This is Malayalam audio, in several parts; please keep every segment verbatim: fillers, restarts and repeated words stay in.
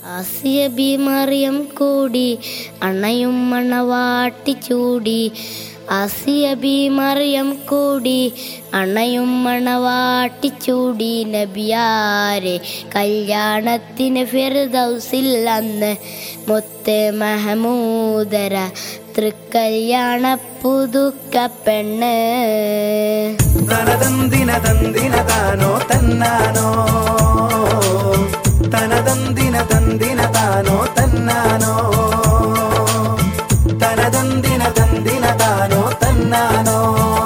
ആസിയ ബി മറിയം കൂടി അണയും മണവാട്ടി ചൂടി. ആസിയ ബി മറിയം കൂടി അണയും മണവാട്ടി ചൂടി. നബിയാരെ കല്യാണത്തിന് ഫിർദൗസിൽ അന്ന് മുത്ത് മഹമൂദര തൃക്കല്യാണ പുതുക്ക പെണ്ണ്. തനതന്തിന തന്തിന താനോ തന്നാനോ തനതന്തിന തന്തിന താനോ തന്നാനോ തനതന്തിന തന്തിന താനോ തന്നാനോ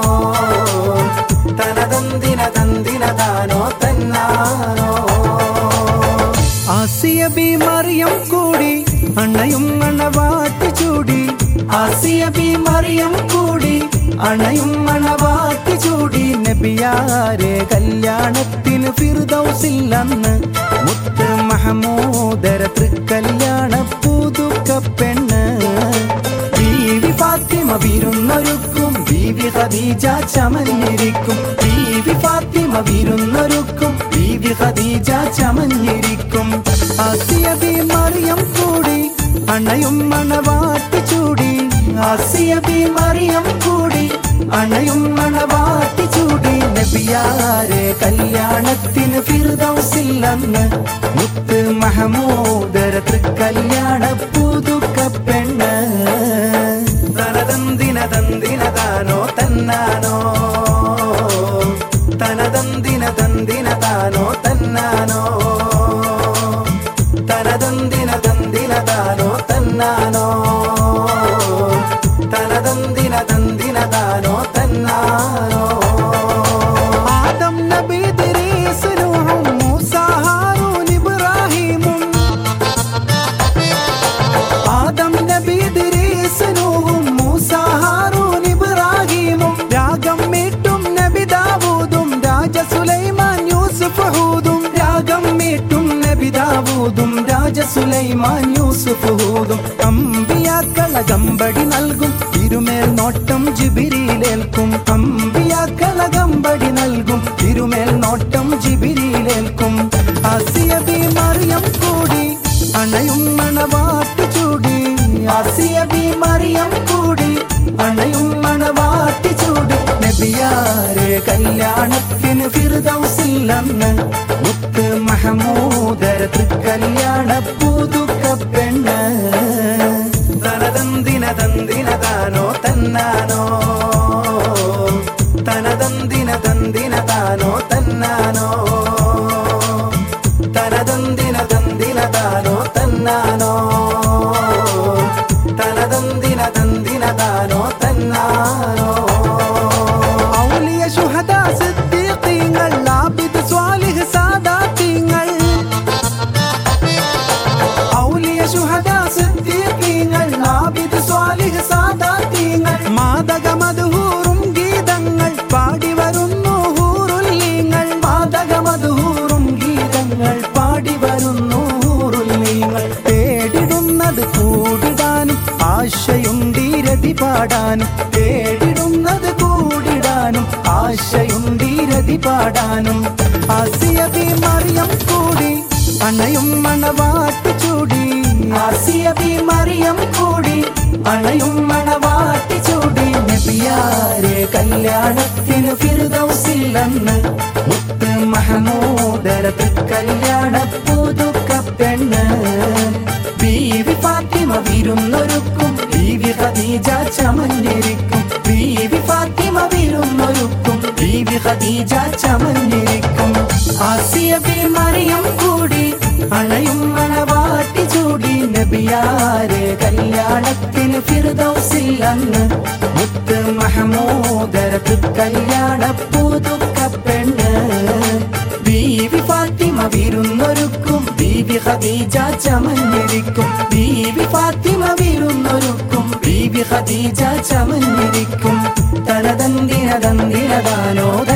തനതന്തിന തന്തിന താനോ തന്നാനോ. ആസിയ ബി മറിയം കൂടി അണയും മണവാട്ടി ചൂടി. ആസിയ ബി മറിയം കൂടി അണയും മണവാട്ടി ചൂടി. നബിയാരെ കല്യാണത്തിന് ഫിർദൗസിൽ അന്ന് മുത്ത് മഹമൂദര തൃക്കല്യാണ പുതുക്ക പെണ്ണ്. ബീവി ഫാത്തിമ വിരുന്നൊരുക്കും ബീവി ഖദീജ ചമഞ്ഞിരിക്കും. ബീവി ഫാത്തിമ വിരുന്നൊരുക്കും ബീവി ഖദീജ ചമഞ്ഞിരിക്കും. ആസിയ ബി മറിയം കൂടി അണയും മണവാട്ടി ചൂടി. ആസിയ ബി മറിയം കൂടി അണയും മണവാട്ടി ചൂടി. നബിയാരെ കല്യാണത്തിന് ഫിർദൗസിൽ അന്ന് മുത്ത് മഹമൂദര തൃക്കല്യാണ പുതുക്ക പെണ്ണ്. തനതന്തിന തന്തിന താനോ തന്നാനോ തനതന്തിന തന്തിന താനോ തന്നാനോ തനതന്തിന തന്തിന താനോ തന്നാനോ തനതന്തിന തന്തിന താനോ തന്നാനോ. ആദം നബി ഇദ്രീസ് നൂഹും മൂസ ഹാറൂൻ ഇബ്രാഹീമും. ആദം നബി ഇദ്രീസ് നൂഹും മൂസ ഹാറൂൻ ഇബ്രാഹീമും. രാഗം മീട്ടും നബി ദാവൂദും രാജ സുലൈമാൻ യൂസുഫ് ഹൂദും. രാഗം മീട്ടും നബി ദാവൂദും രാജ സുലൈമാൻ യൂസുഫ് ഹൂദും. അമ്പിയാക്കളകമ്പടി നൽകും തിരുമേൽ നോട്ടം ജിബ്രീലേൽക്കും. അമ്പിയാക്കളകമ്പടി നൽകും തിരുമേൽ നോട്ടം ജിബ്രീലേൽക്കും. ആസിയ ബി മറിയം കൂടി അണയും മണവാട്ടി ചൂടി. ആസിയ ബി മറിയം കൂടി അണയും മണവാട്ടി ചൂടി. നബിയാരെ കല്യാണത്തിന് ഫിർദൗസിൽ അന്ന് മുത്ത് മഹമൂദര തൃക്കല്യാണ പുതുക്ക പെണ്ണ്. തനതന്തിന തന്തിന താനോ തന്നാനോ തനതന്തിന തന്തിന താനോ തന്നാനോ തനതന്തിന തന്തിന താനോ തന്നാനോ തനതന്തിന തന്തിന താനോ തന്നാനോ. ഔലിയ ശുഹദാ സിദ്ദീഖീങ്ങൾ ആബിദ് സ്വാലിഹ് സാദാത്തീങ്ങൾ. ഔലിയ ശുഹദാ സിദ്ദീഖീങ്ങൾ ആബിദ് സ്വാലിഹ് സാദാത്തീങ്ങൾ. മാദക മദ്ഹൂറും ഗീതങ്ങൾ പാടി വരുന്നു ഹൂറുല്ലീങ്ങൾ. മാദക മദ്ഹൂറും ഗീതങ്ങൾ പാടി വരുന്നു ഹൂറുല്ലീങ്ങൾ. തേടിടുന്നത് കൂടിടാനും ആശയുണ്ടീരതി പാടാനും. തേടിടുന്നത് കൂടിടാനും ആശയുണ്ടീരതി പാടാനും. ആസിയ ബി മറിയം കൂടി അണയും മണവാട്ടി ചൂടി. ആസിയ ബി മറിയം കൂടി അണയും മണവാട്ടി ചൂടി. നബിയാരെ കല്യാണത്തിന് ഫിർദൗസിൽ അന്ന് മുത്ത് മഹമൂദര തൃക്കല്യാണ പുതുക്ക പെണ്ണ്. ബീവി ഫാത്തിമ വിരുന്നൊരുക്കും ബീവി ഖദീജ ചമഞ്ഞിരിക്കും. ബീവി ഫാത്തിമ വിരുന്നൊരുക്കും ബീവി ഖദീജ ചമഞ്ഞിരിക്കും. ആസിയ ബി മറിയം കൂടി അണയും മണവാട്ടി ചൂടി. നബിയാരെ കല്യാണത്തിന് ഫിർദൗസിൽ അന്ന് മുത്ത് മഹമൂദര തൃക്കല്യാണ പുതുക്ക പെണ്ണ്. ബീവി ഫാത്തിമ വിരുന്നൊരുക്കും ബീവി ഖദീജ ചമഞ്ഞിരിക്കും. ബീവി ഫാത്തിമ വിരുന്നൊരുക്കും ബീവി ഖദീജ ചമഞ്ഞിരിക്കും. തനതന്തിന തന്തിന താനോ